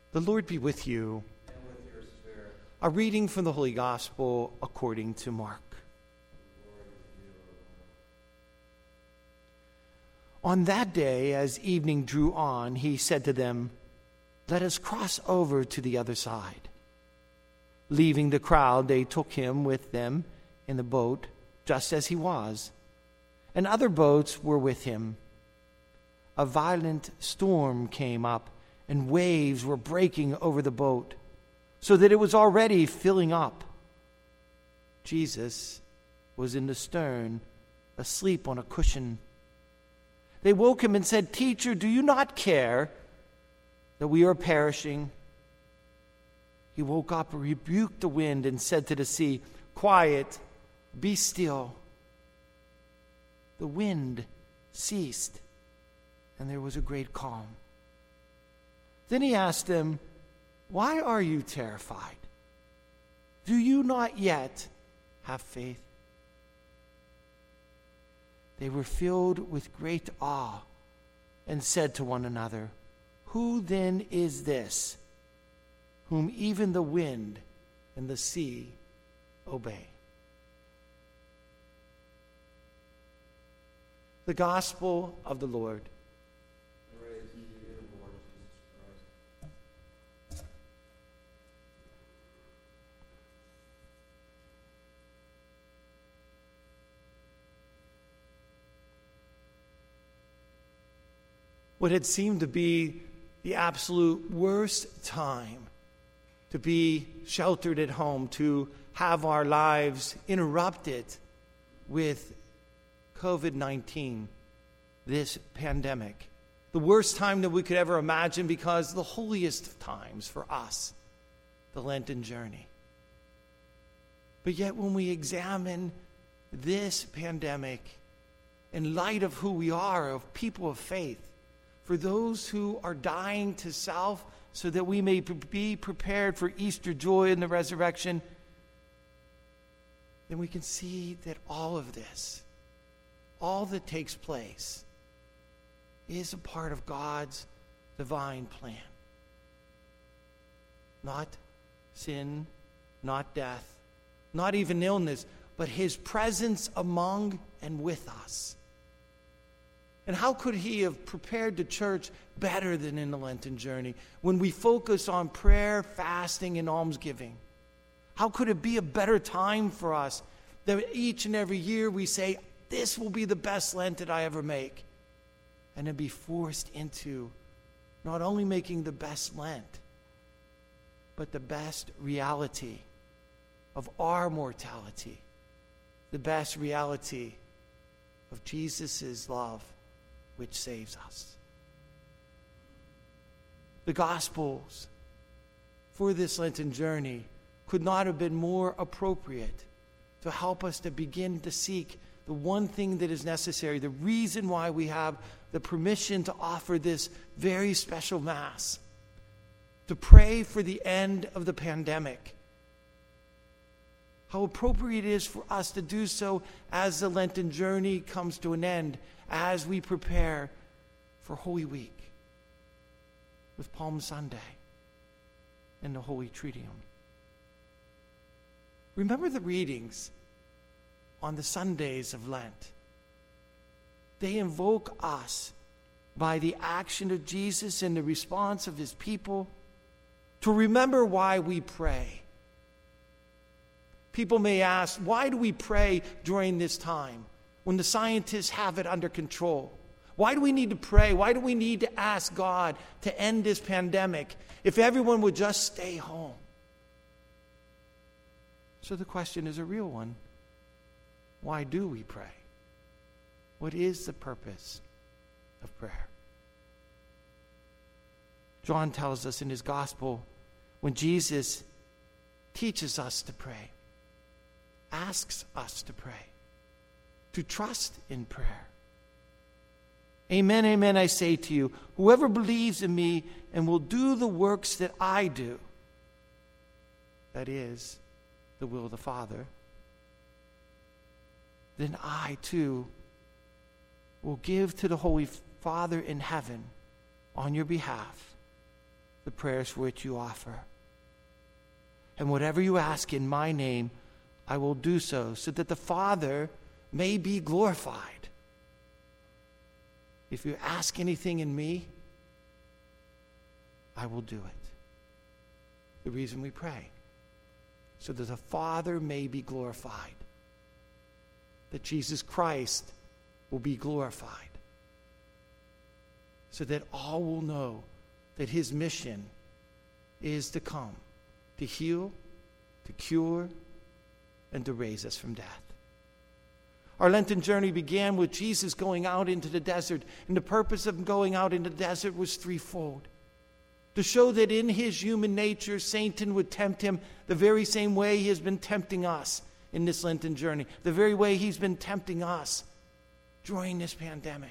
The Lord be with you. And with your spirit. A reading from the Holy Gospel according to Mark. Glory to you, O Lord. On that day, as evening drew on, he said to them, "Let us cross over to the other side." Leaving the crowd, they took him with them in the boat, just as he was, and other boats were with him. A violent storm came up, and waves were breaking over the boat, so that it was already filling up. Jesus was in the stern, asleep on a cushion. They woke him and said, "Teacher, do you not care that we are perishing?" He woke up and rebuked the wind and said to the sea, "Quiet, be still." The wind ceased, and there was a great calm. Then he asked them, "Why are you terrified? Do you not yet have faith?" They were filled with great awe and said to one another, "Who then is this, whom even the wind and the sea obey?" The Gospel of the Lord. Praise to you, Lord Jesus Christ. What had seemed to be the absolute worst time to be sheltered at home, to have our lives interrupted with COVID-19, this pandemic. The worst time that we could ever imagine, because the holiest of times for us, the Lenten journey. But yet when we examine this pandemic in light of who we are, of people of faith, for those who are dying to self so that we may be prepared for Easter joy and the resurrection, then we can see that all of this, all that takes place, is a part of God's divine plan. Not sin, not death, not even illness, but his presence among and with us. And how could he have prepared the church better than in the Lenten journey when we focus on prayer, fasting, and almsgiving? How could it be a better time for us that each and every year we say, "This will be the best Lent that I ever make," and then be forced into not only making the best Lent, but the best reality of our mortality, the best reality of Jesus' love, which saves us. The Gospels for this Lenten journey could not have been more appropriate to help us to begin to seek the one thing that is necessary, the reason why we have the permission to offer this very special Mass, to pray for the end of the pandemic. How appropriate it is for us to do so as the Lenten journey comes to an end, as we prepare for Holy Week with Palm Sunday and the Holy Triduum. Remember the readings on the Sundays of Lent. They invoke us by the action of Jesus and the response of his people to remember why we pray. People may ask, why do we pray during this time when the scientists have it under control? Why do we need to pray? Why do we need to ask God to end this pandemic if everyone would just stay home? So the question is a real one. Why do we pray? What is the purpose of prayer? John tells us in his gospel, when Jesus teaches us to pray, asks us to pray, to trust in prayer. Amen, amen, I say to you, whoever believes in me and will do the works that I do, that is, the will of the Father, then I too will give to the Holy Father in heaven on your behalf the prayers for which you offer. And whatever you ask in my name, I will do so that the Father may be glorified. If you ask anything in me, I will do it. The reason we pray, so that the Father may be glorified, that Jesus Christ will be glorified, so that all will know that his mission is to come, to heal, to cure, and to raise us from death. Our Lenten journey began with Jesus going out into the desert, and the purpose of going out into the desert was threefold. To show that in his human nature, Satan would tempt him the very same way he has been tempting us in this Lenten journey, the very way he's been tempting us during this pandemic.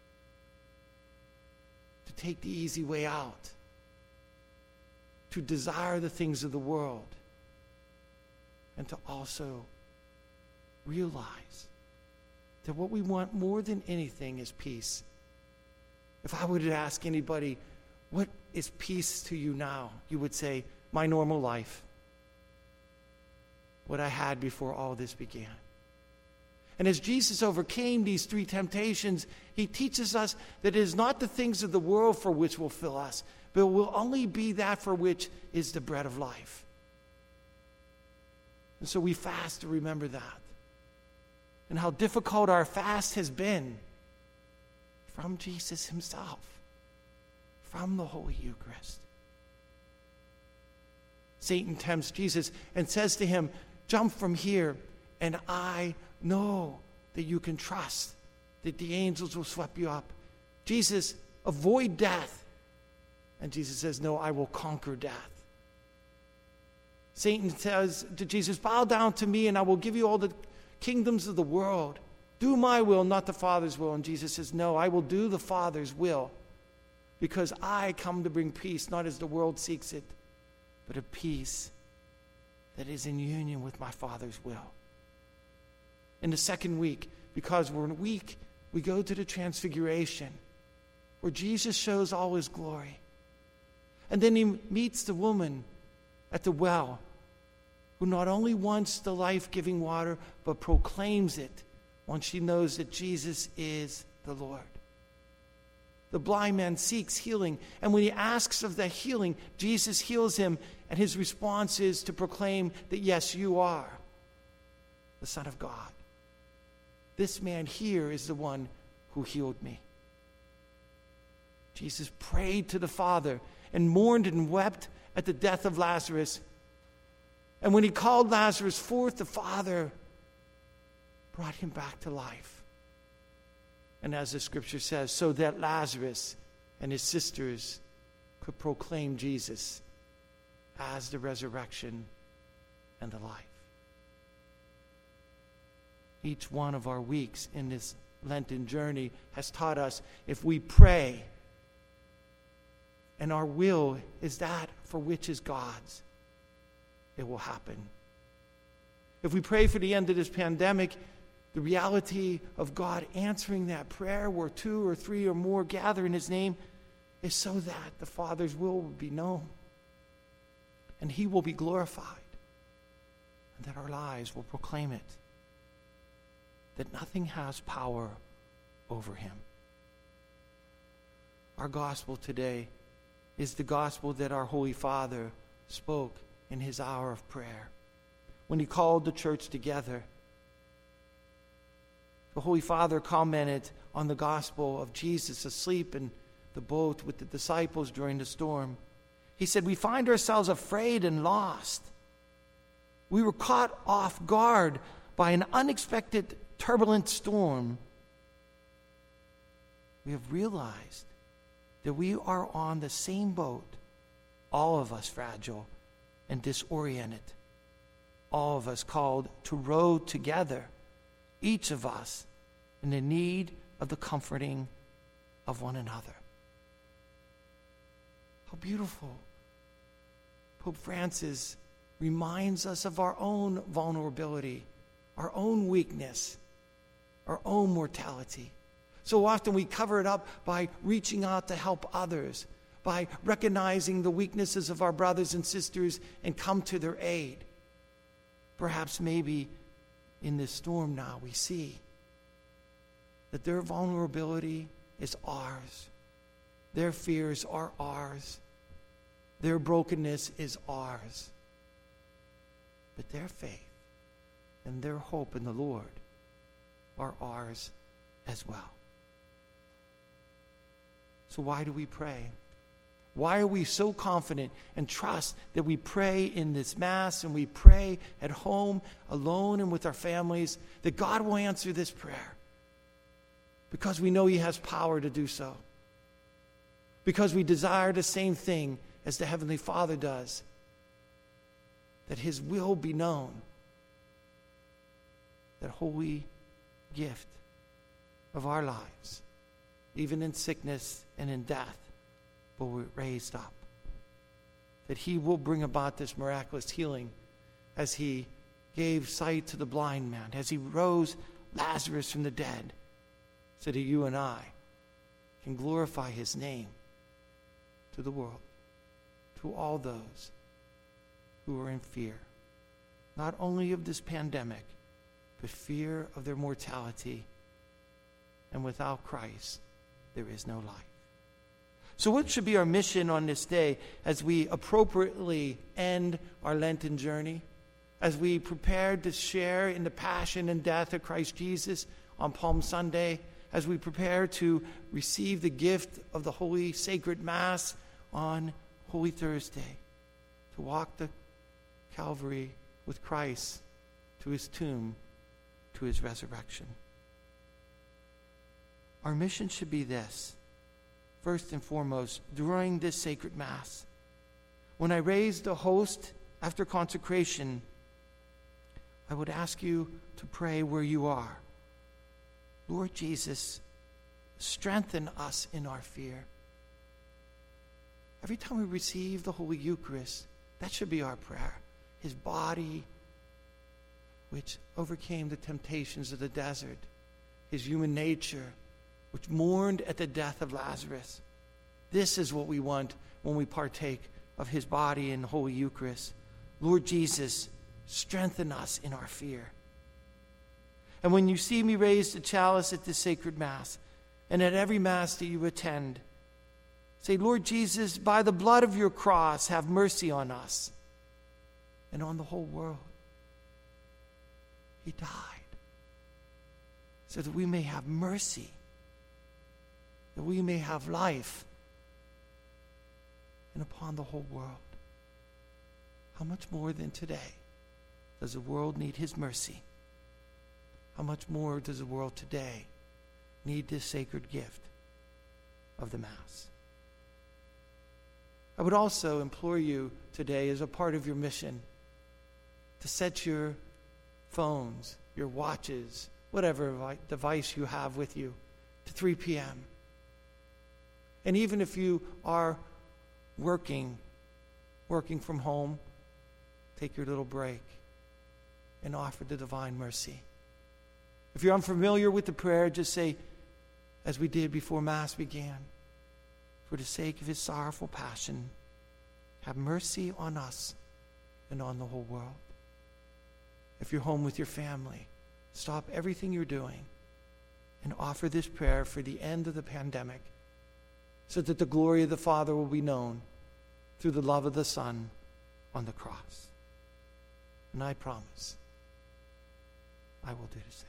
To take the easy way out, to desire the things of the world, and to also realize that what we want more than anything is peace. If I were to ask anybody, what is peace to you now? You would say, my normal life. What I had before all this began. And as Jesus overcame these three temptations, he teaches us that it is not the things of the world for which will fill us, but it will only be that for which is the bread of life. And so we fast to remember that. And how difficult our fast has been from Jesus himself, from the Holy Eucharist. Satan tempts Jesus and says to him, jump from here, and I know that you can trust that the angels will sweep you up. Jesus, avoid death. And Jesus says, no, I will conquer death. Satan says to Jesus, bow down to me and I will give you all the kingdoms of the world. Do my will, not the Father's will. And Jesus says, no, I will do the Father's will, because I come to bring peace, not as the world seeks it, but a peace that is in union with my Father's will. In the second week, because we're in a week, we go to the Transfiguration, where Jesus shows all his glory. And then he meets the woman at the well, who not only wants the life-giving water, but proclaims it once she knows that Jesus is the Lord. The blind man seeks healing, and when he asks of the healing, Jesus heals him, and his response is to proclaim that, yes, you are the Son of God. This man here is the one who healed me. Jesus prayed to the Father and mourned and wept at the death of Lazarus. And when he called Lazarus forth, the Father brought him back to life. And as the scripture says, so that Lazarus and his sisters could proclaim Jesus as the resurrection and the life. Each one of our weeks in this Lenten journey has taught us, if we pray and our will is that for which is God's, it will happen. If we pray for the end of this pandemic, the reality of God answering that prayer where 2 or 3 or more gather in his name is so that the Father's will be known and he will be glorified, and that our lives will proclaim it, that nothing has power over him. Our gospel today is the gospel that our Holy Father spoke in his hour of prayer when he called the church together. The Holy Father commented on the gospel of Jesus asleep in the boat with the disciples during the storm. He said, we find ourselves afraid and lost. We were caught off guard by an unexpected turbulent storm. We have realized that we are on the same boat, all of us fragile and disoriented, all of us called to row together, each of us in the need of the comforting of one another. How beautiful. Pope Francis reminds us of our own vulnerability, our own weakness, our own mortality. So often we cover it up by reaching out to help others, by recognizing the weaknesses of our brothers and sisters and come to their aid. Perhaps maybe in this storm now we see that their vulnerability is ours. Their fears are ours. Their brokenness is ours. But their faith and their hope in the Lord are ours as well. So why do we pray? Why are we so confident and trust that we pray in this Mass and we pray at home, alone and with our families, that God will answer this prayer? Because we know He has power to do so. Because we desire the same thing as the Heavenly Father does, that His will be known, that holy gift of our lives, even in sickness and in death, will be raised up. That He will bring about this miraculous healing as He gave sight to the blind man, as He rose Lazarus from the dead, so that you and I can glorify His name to the world, to all those who are in fear, not only of this pandemic, but fear of their mortality. And without Christ, there is no life. So what should be our mission on this day as we appropriately end our Lenten journey, as we prepare to share in the passion and death of Christ Jesus on Palm Sunday, as we prepare to receive the gift of the Holy Sacred Mass on Holy Thursday, to walk the Calvary with Christ to His tomb, to His resurrection? Our mission should be this. First and foremost, during this sacred Mass, when I raise the host after consecration, I would ask you to pray where you are. Lord Jesus, strengthen us in our fear. Every time we receive the Holy Eucharist, that should be our prayer. His body, which overcame the temptations of the desert, His human nature, which mourned at the death of Lazarus. This is what we want when we partake of His body in the Holy Eucharist. Lord Jesus, strengthen us in our fear. And when you see me raise the chalice at this sacred Mass, and at every Mass that you attend, say, Lord Jesus, by the blood of your cross, have mercy on us and on the whole world. He died so that we may have mercy, that we may have life, and upon the whole world. How much more than today does the world need His mercy? How much more does the world today need this sacred gift of the Mass? I would also implore you today, as a part of your mission, to set your phones, your watches, whatever device you have with you, to 3 p.m. And even if you are working from home, take your little break and offer the divine mercy. If you're unfamiliar with the prayer, just say, as we did before Mass began, for the sake of His sorrowful passion, have mercy on us and on the whole world. If you're home with your family, stop everything you're doing and offer this prayer for the end of the pandemic, so that the glory of the Father will be known through the love of the Son on the cross. And I promise I will do the same.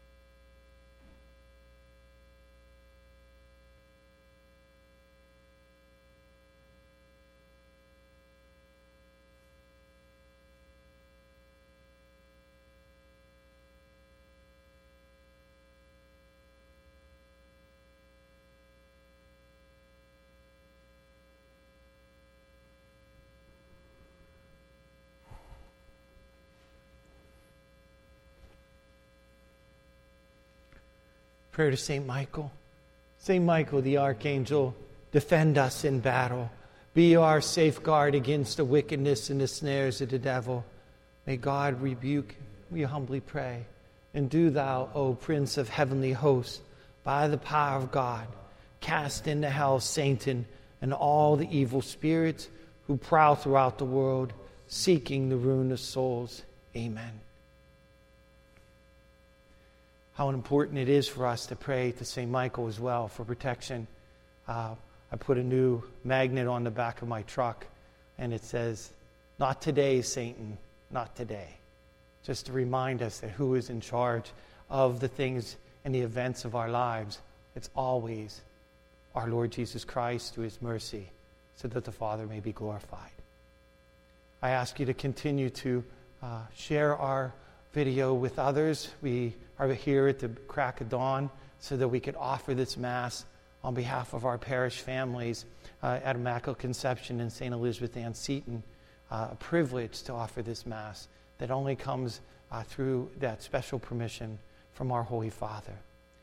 Prayer to St. Michael. St. Michael, the archangel, defend us in battle. Be our safeguard against the wickedness and the snares of the devil. May God rebuke, we humbly pray. And do thou, O Prince of heavenly hosts, by the power of God, cast into hell Satan and all the evil spirits who prowl throughout the world, seeking the ruin of souls. Amen. How important it is for us to pray to St. Michael as well for protection. I put a new magnet on the back of my truck, and it says, "Not today, Satan, not today." Just to remind us that who is in charge of the things and the events of our lives. It's always our Lord Jesus Christ through his mercy, so that the Father may be glorified. I ask you to continue to share our video with others. We are here at the crack of dawn so that we could offer this Mass on behalf of our parish families at Immaculate Conception in St. Elizabeth Ann Seton. A privilege to offer this Mass that only comes through that special permission from our Holy Father.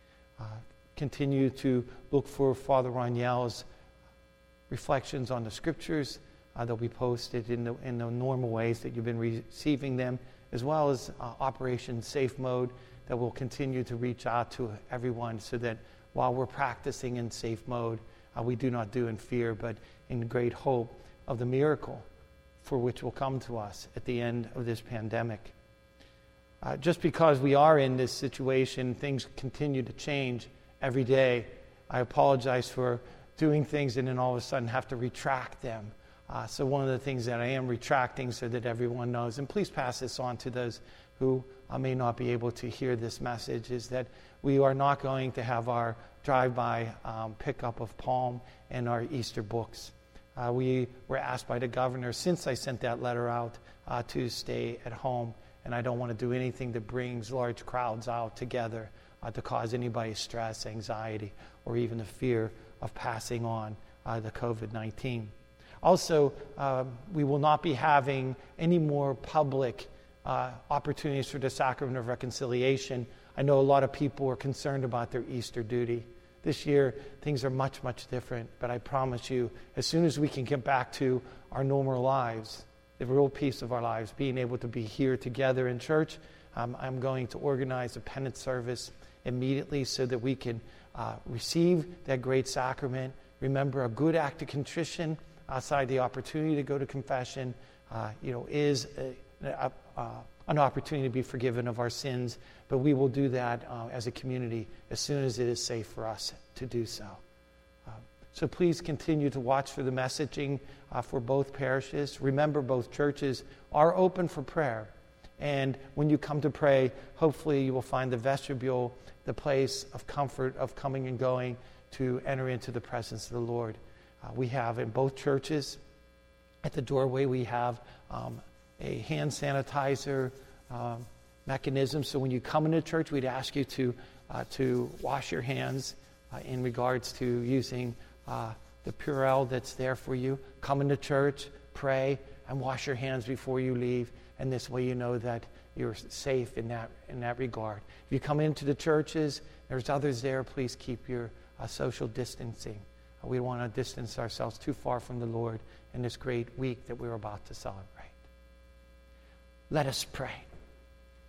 Continue to look for Father Raniel's reflections on the Scriptures. They'll be posted in the normal ways that you've been receiving them, as well as Operation Safe Mode that will continue to reach out to everyone so that while we're practicing in safe mode, we do not do in fear, but in great hope of the miracle for which will come to us at the end of this pandemic. Just because we are in this situation, things continue to change every day. I apologize for doing things and then all of a sudden have to retract them. So one of the things that I am retracting so that everyone knows, and please pass this on to those who may not be able to hear this message, is that we are not going to have our drive-by pickup of palm and our Easter books. We were asked by the governor, since I sent that letter out, to stay at home, and I don't want to do anything that brings large crowds out together to cause anybody stress, anxiety, or even the fear of passing on the COVID-19. Also, we will not be having any more public opportunities for the Sacrament of Reconciliation. I know a lot of people are concerned about their Easter duty. This year, things are much, much different, but I promise you, as soon as we can get back to our normal lives, the real peace of our lives, being able to be here together in church, I'm going to organize a penance service immediately so that we can receive that great sacrament, remember a good act of contrition outside the opportunity to go to confession, is an opportunity to be forgiven of our sins, but we will do that as a community as soon as it is safe for us to do so. So please continue to watch for the messaging for both parishes. Remember, both churches are open for prayer. And when you come to pray, hopefully you will find the vestibule, the place of comfort of coming and going to enter into the presence of the Lord. We have in both churches, at the doorway, we have a hand sanitizer mechanism. So when you come into church, we'd ask you to wash your hands in regards to using the Purell that's there for you. Come into church, pray, and wash your hands before you leave. And this way you know that you're safe in that regard. If you come into the churches, there's others there, please keep your social distancing. We don't want to distance ourselves too far from the Lord in this great week that we're about to celebrate. Let us pray.